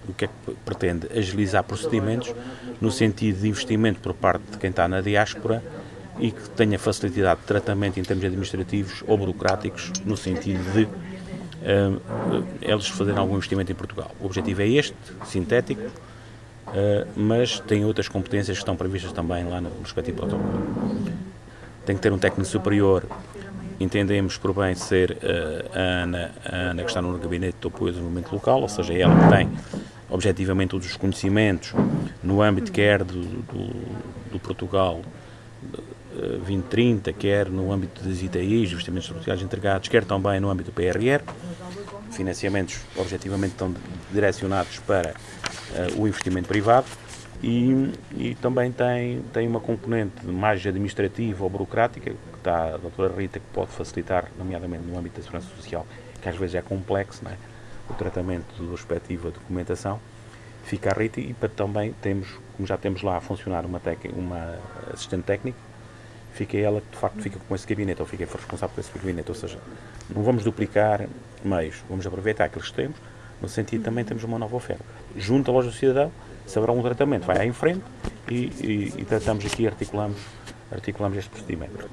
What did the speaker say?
o que é que pretende? Agilizar procedimentos no sentido de investimento por parte de quem está na diáspora e que tenha facilidade de tratamento em termos administrativos ou burocráticos, no sentido de eles fazerem algum investimento em Portugal. O objetivo é este, sintético, mas tem outras competências que estão previstas também lá no respectivo protocolo. Tem que ter um técnico superior, entendemos por bem ser a Ana que está no gabinete de apoio ao desenvolvimento local, ou seja, ela que tem objetivamente todos os conhecimentos no âmbito quer do Portugal 2030, quer no âmbito das ITIs, investimentos estruturais integrados, quer também no âmbito do PRR. Financiamentos objetivamente estão direcionados para o investimento privado e também tem uma componente mais administrativa ou burocrática, que está a doutora Rita, que pode facilitar, nomeadamente no âmbito da segurança social, que às vezes é complexo, não é? O tratamento do respectivo a documentação. Fica a Rita e também temos, como já temos lá a funcionar uma assistente técnica, fica ela que de facto fica com esse gabinete, ou fica responsável por esse gabinete, ou seja, não vamos duplicar meios, vamos aproveitar aqueles que temos, no sentido também temos uma nova oferta. Junto à loja do cidadão, se haverá um tratamento, vai à em frente e tratamos aqui, articulamos este procedimento.